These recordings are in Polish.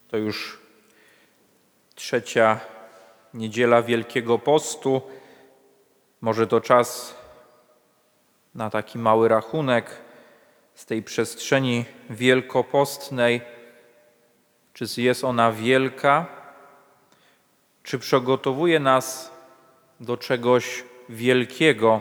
To już trzecia niedziela Wielkiego Postu. Może to czas na taki mały rachunek z tej przestrzeni wielkopostnej. Czy jest ona wielka? Czy przygotowuje nas do czegoś wielkiego?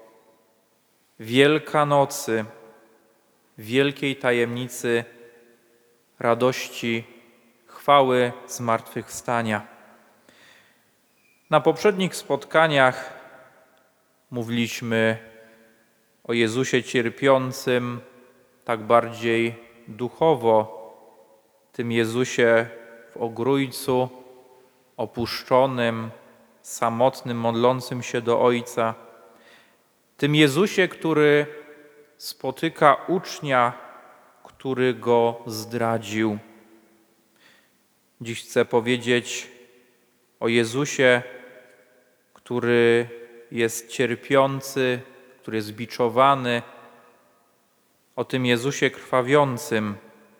Wielkanocy, wielkiej tajemnicy radości, chwały zmartwychwstania. Na poprzednich spotkaniach mówiliśmy o Jezusie cierpiącym tak bardziej duchowo, tym Jezusie w ogrójcu, opuszczonym, samotnym, modlącym się do Ojca. Tym Jezusie, który spotyka ucznia, który go zdradził. Dziś chcę powiedzieć o Jezusie, który jest cierpiący, który jest biczowany, o tym Jezusie krwawiącym.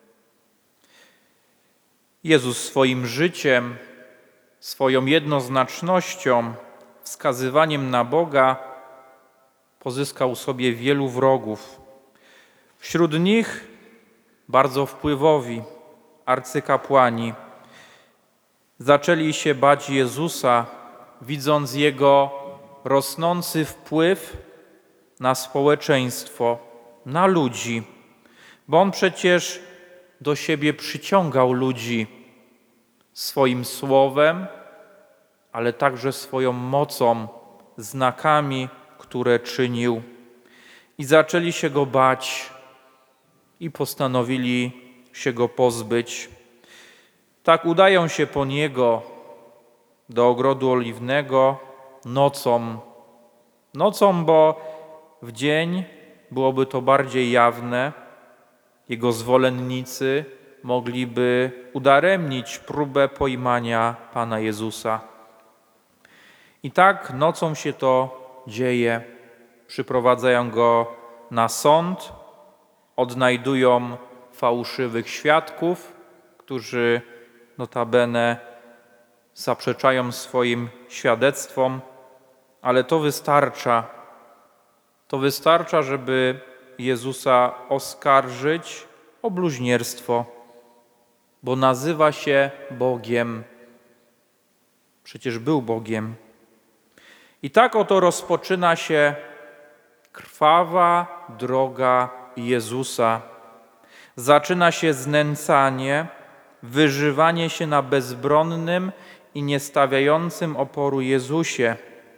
Jezus swoim życiem, swoją jednoznacznością, wskazywaniem na Boga pozyskał sobie wielu wrogów. Wśród nich bardzo wpływowi arcykapłani zaczęli się bać Jezusa, widząc Jego rosnący wpływ na społeczeństwo, na ludzi, bo On przecież do siebie przyciągał ludzi swoim słowem, ale także swoją mocą, znakami, które czynił. I zaczęli się Go bać i postanowili się Go pozbyć. Tak udają się po Niego do ogrodu oliwnego nocą. Nocą, bo w dzień byłoby to bardziej jawne. Jego zwolennicy mogliby udaremnić próbę pojmania Pana Jezusa. I tak nocą się to dzieje. Przyprowadzają Go na sąd, odnajdują fałszywych świadków, którzy notabene zaprzeczają swoim świadectwom, ale to wystarcza. To wystarcza, żeby Jezusa oskarżyć o bluźnierstwo, bo nazywa się Bogiem. Przecież był Bogiem. I tak oto rozpoczyna się krwawa droga Jezusa. Zaczyna się znęcanie, wyżywanie się na bezbronnym i niestawiającym oporu Jezusie.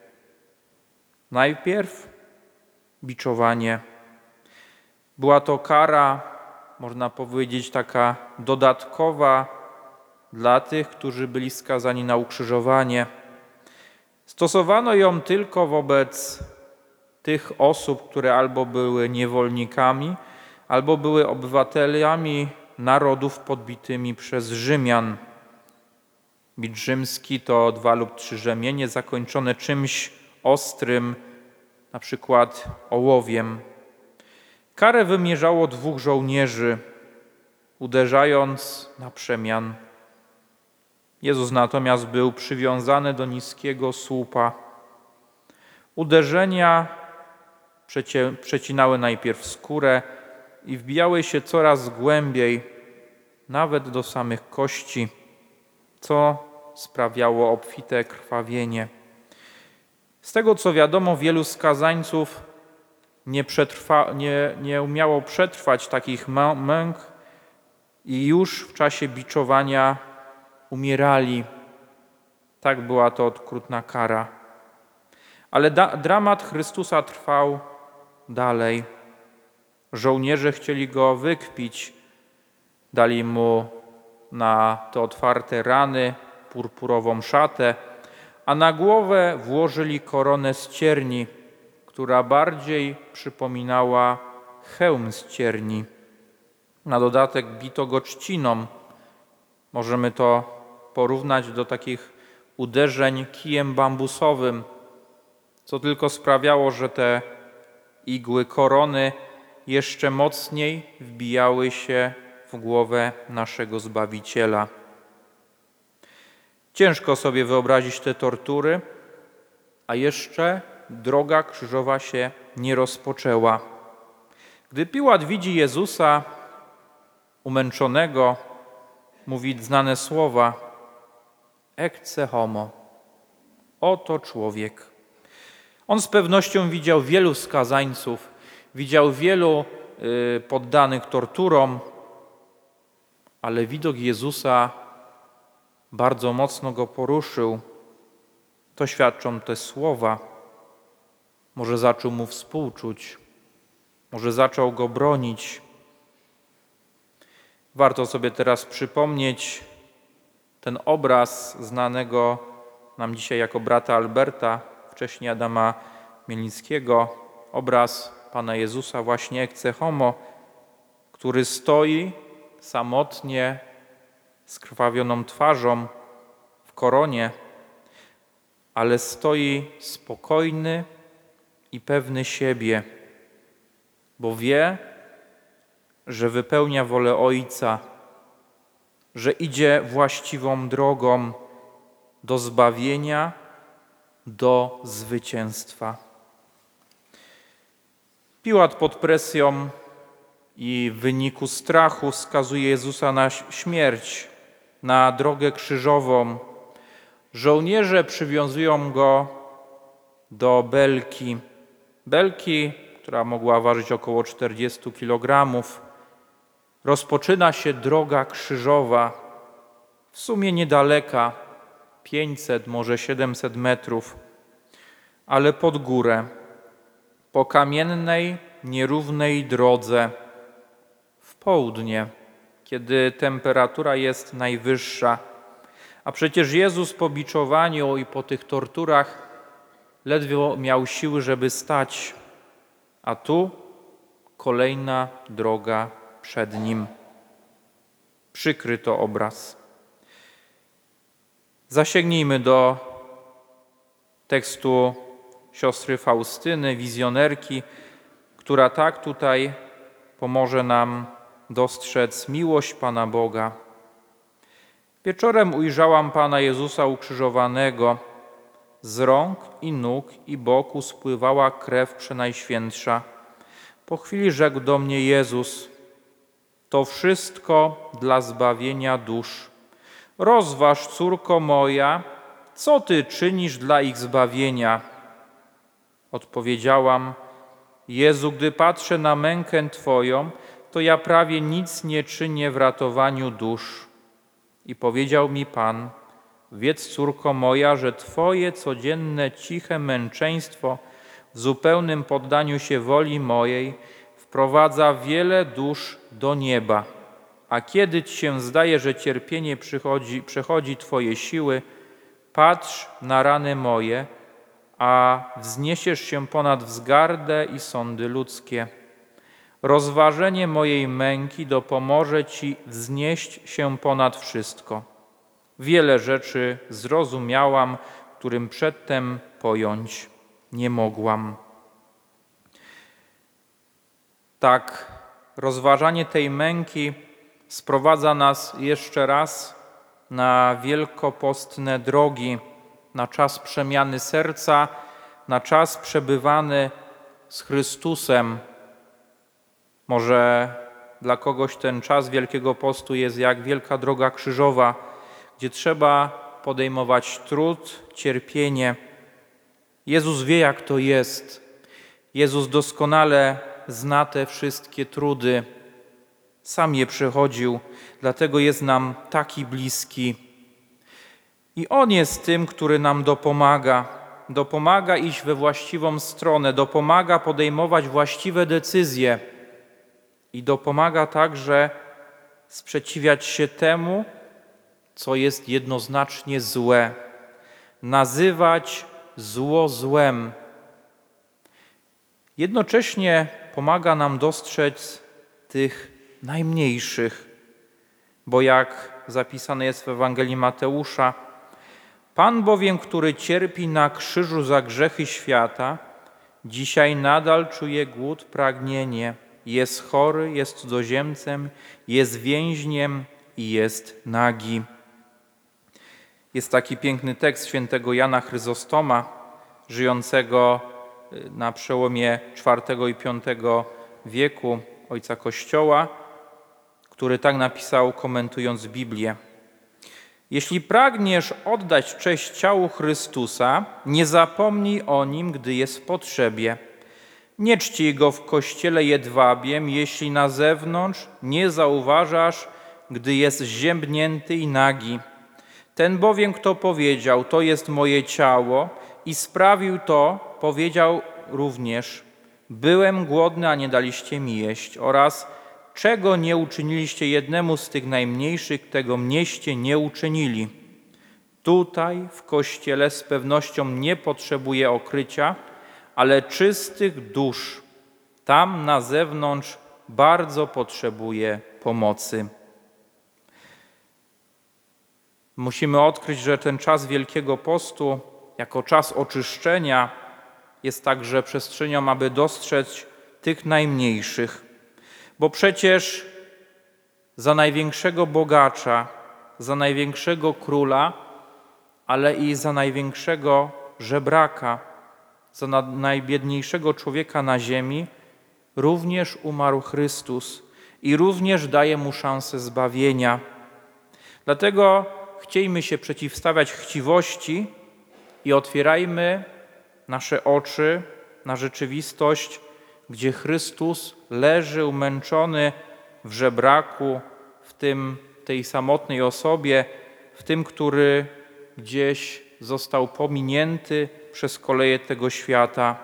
Najpierw biczowanie. Była to kara, można powiedzieć, taka dodatkowa dla tych, którzy byli skazani na ukrzyżowanie. Stosowano ją tylko wobec tych osób, które albo były niewolnikami, albo były obywatelami narodów podbitymi przez Rzymian. Bicz rzymski to 2 lub 3 rzemienie zakończone czymś ostrym, na przykład ołowiem. Karę wymierzało 2 żołnierzy, uderzając na przemian. Jezus natomiast był przywiązany do niskiego słupa. Uderzenia przecinały najpierw skórę i wbijały się coraz głębiej, nawet do samych kości, co sprawiało obfite krwawienie. Z tego, co wiadomo, wielu skazańców nie umiało przetrwać takich męk i już w czasie biczowania umierali. Tak była to okrutna kara. Ale dramat Chrystusa trwał dalej. Żołnierze chcieli Go wykpić. Dali Mu na te otwarte rany purpurową szatę, a na głowę włożyli koronę z cierni, która bardziej przypominała hełm z cierni. Na dodatek bito Go trzciną. Możemy to porównać do takich uderzeń kijem bambusowym, co tylko sprawiało, że te igły korony jeszcze mocniej wbijały się w głowę naszego Zbawiciela. Ciężko sobie wyobrazić te tortury, a jeszcze droga krzyżowa się nie rozpoczęła. Gdy Piłat widzi Jezusa umęczonego, mówi znane słowa: ecce homo, oto człowiek. On z pewnością widział wielu skazańców, widział wielu poddanych torturom, ale widok Jezusa bardzo mocno go poruszył. To świadczą te słowa. Może zaczął mu współczuć, może zaczął go bronić. Warto sobie teraz przypomnieć ten obraz znanego nam dzisiaj jako brata Alberta, wcześniej Adama Mielnickiego, obraz Pana Jezusa właśnie ecce homo, który stoi samotnie skrwawioną twarzą w koronie, ale stoi spokojny i pewny siebie, bo wie, że wypełnia wolę Ojca, że idzie właściwą drogą do zbawienia, do zwycięstwa. Piłat pod presją i w wyniku strachu skazuje Jezusa na śmierć, na drogę krzyżową. Żołnierze przywiązują go do belki, która mogła ważyć około 40 kg. Rozpoczyna się droga krzyżowa, w sumie niedaleka, 500, może 700 metrów, ale pod górę, po kamiennej, nierównej drodze, w południe, kiedy temperatura jest najwyższa. A przecież Jezus po biczowaniu i po tych torturach ledwo miał siły, żeby stać, a tu kolejna droga przed Nim. Przykry to obraz. Zasięgnijmy do tekstu siostry Faustyny, wizjonerki, która tak tutaj pomoże nam dostrzec miłość Pana Boga. Wieczorem ujrzałam Pana Jezusa ukrzyżowanego. Z rąk i nóg i boku spływała krew Przenajświętsza. Po chwili rzekł do mnie Jezus: to wszystko dla zbawienia dusz. Rozważ, córko moja, co Ty czynisz dla ich zbawienia? Odpowiedziałam: Jezu, gdy patrzę na mękę Twoją, to ja prawie nic nie czynię w ratowaniu dusz. I powiedział mi Pan: wiedz, córko moja, że Twoje codzienne ciche męczeństwo w zupełnym poddaniu się woli mojej wprowadza wiele dusz do nieba. A kiedy Ci się zdaje, że cierpienie przechodzi Twoje siły, patrz na rany moje, a wzniesiesz się ponad wzgardę i sądy ludzkie. Rozważenie mojej męki dopomoże Ci wznieść się ponad wszystko. Wiele rzeczy zrozumiałam, którym przedtem pojąć nie mogłam. Tak, rozważanie tej męki sprowadza nas jeszcze raz na wielkopostne drogi, na czas przemiany serca, na czas przebywany z Chrystusem. Może dla kogoś ten czas Wielkiego Postu jest jak wielka droga krzyżowa, gdzie trzeba podejmować trud, cierpienie. Jezus wie, jak to jest. Jezus doskonale zna te wszystkie trudy. Sam je przechodził, dlatego jest nam taki bliski. I On jest tym, który nam dopomaga iść we właściwą stronę, dopomaga podejmować właściwe decyzje i dopomaga także sprzeciwiać się temu, co jest jednoznacznie złe, nazywać zło złem. Jednocześnie pomaga nam dostrzec tych najmniejszych, bo jak zapisane jest w Ewangelii Mateusza, Pan bowiem, który cierpi na krzyżu za grzechy świata, dzisiaj nadal czuje głód, pragnienie, jest chory, jest cudzoziemcem, jest więźniem i jest nagi. Jest taki piękny tekst świętego Jana Chryzostoma, żyjącego na przełomie IV i V wieku, ojca Kościoła, który tak napisał, komentując Biblię. Jeśli pragniesz oddać cześć ciału Chrystusa, nie zapomnij o nim, gdy jest w potrzebie. Nie czcij go w kościele jedwabiem, jeśli na zewnątrz nie zauważasz, gdy jest ziębnięty i nagi. Ten bowiem, kto powiedział, to jest moje ciało i sprawił to, powiedział również, byłem głodny, a nie daliście mi jeść, oraz czego nie uczyniliście jednemu z tych najmniejszych, tego mnieście nie uczynili. Tutaj w Kościele z pewnością nie potrzebuje okrycia, ale czystych dusz. Tam na zewnątrz bardzo potrzebuje pomocy. Musimy odkryć, że ten czas Wielkiego Postu, jako czas oczyszczenia, jest także przestrzenią, aby dostrzec tych najmniejszych. Bo przecież za największego bogacza, za największego króla, ale i za największego żebraka, za najbiedniejszego człowieka na ziemi, również umarł Chrystus i również daje mu szansę zbawienia. Dlatego chciejmy się przeciwstawiać chciwości i otwierajmy nasze oczy na rzeczywistość, gdzie Chrystus leży umęczony w żebraku, w tej samotnej osobie, w tym, który gdzieś został pominięty przez koleje tego świata.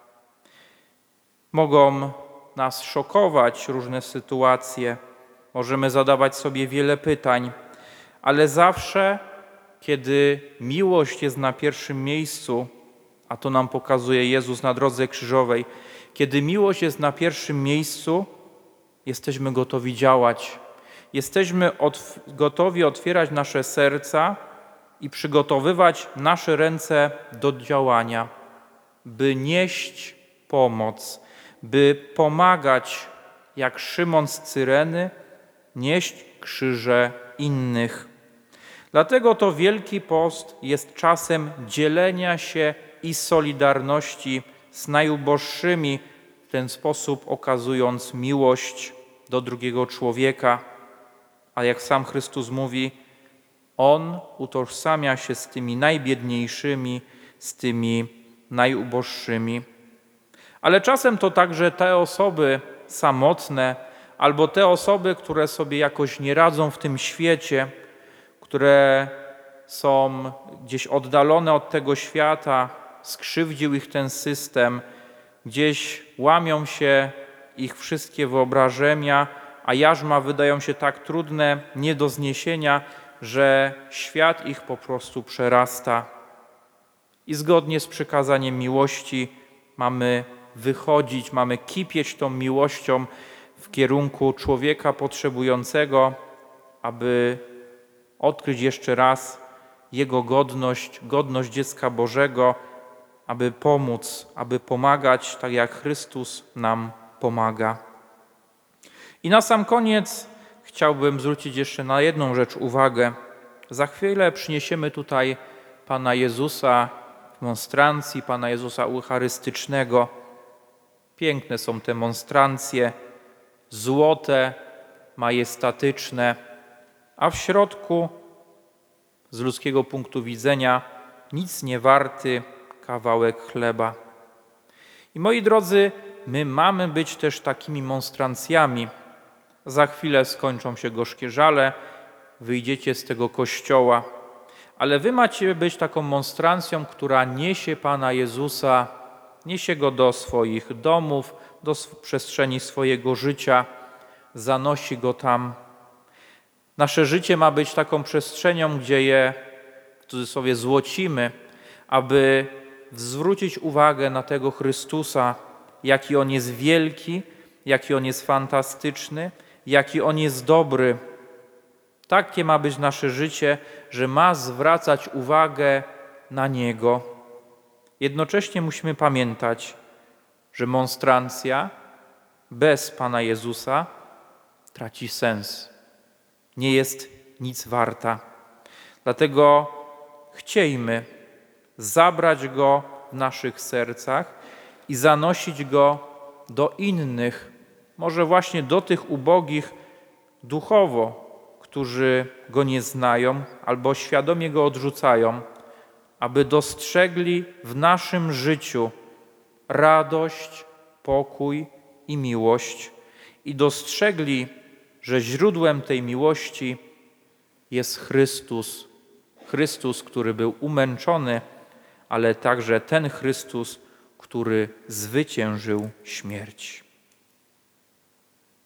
Mogą nas szokować różne sytuacje, możemy zadawać sobie wiele pytań, ale zawsze, kiedy miłość jest na pierwszym miejscu, a to nam pokazuje Jezus na drodze krzyżowej, kiedy miłość jest na pierwszym miejscu, jesteśmy gotowi działać. Jesteśmy gotowi otwierać nasze serca i przygotowywać nasze ręce do działania, by nieść pomoc, by pomagać, jak Szymon z Cyreny, nieść krzyże innych. Dlatego to Wielki Post jest czasem dzielenia się i solidarności z najuboższymi, w ten sposób okazując miłość do drugiego człowieka. A jak sam Chrystus mówi, On utożsamia się z tymi najbiedniejszymi, z tymi najuboższymi. Ale czasem to także te osoby samotne, albo te osoby, które sobie jakoś nie radzą w tym świecie, które są gdzieś oddalone od tego świata, skrzywdził ich ten system, gdzieś łamią się ich wszystkie wyobrażenia, a jarzma wydają się tak trudne, nie do zniesienia, że świat ich po prostu przerasta. I zgodnie z przykazaniem miłości mamy wychodzić, mamy kipieć tą miłością w kierunku człowieka potrzebującego, aby odkryć jeszcze raz jego godność, godność dziecka Bożego, aby pomóc, aby pomagać, tak jak Chrystus nam pomaga. I na sam koniec chciałbym zwrócić jeszcze na jedną rzecz uwagę. Za chwilę przyniesiemy tutaj Pana Jezusa w monstrancji, Pana Jezusa eucharystycznego. Piękne są te monstrancje, złote, majestatyczne, a w środku z ludzkiego punktu widzenia nic nie warty kawałek chleba. I moi drodzy, my mamy być też takimi monstrancjami. Za chwilę skończą się gorzkie żale, wyjdziecie z tego kościoła, ale wy macie być taką monstrancją, która niesie Pana Jezusa, niesie Go do swoich domów, do przestrzeni swojego życia, zanosi Go tam. Nasze życie ma być taką przestrzenią, gdzie je w cudzysłowie złocimy, aby zwrócić uwagę na tego Chrystusa, jaki On jest wielki, jaki On jest fantastyczny, jaki On jest dobry. Takie ma być nasze życie, że ma zwracać uwagę na Niego. Jednocześnie musimy pamiętać, że monstrancja bez Pana Jezusa traci sens. Nie jest nic warta. Dlatego chciejmy zabrać go w naszych sercach i zanosić go do innych, może właśnie do tych ubogich duchowo, którzy go nie znają albo świadomie go odrzucają, aby dostrzegli w naszym życiu radość, pokój i miłość i dostrzegli, że źródłem tej miłości jest Chrystus. Chrystus, który był umęczony, ale także ten Chrystus, który zwyciężył śmierć.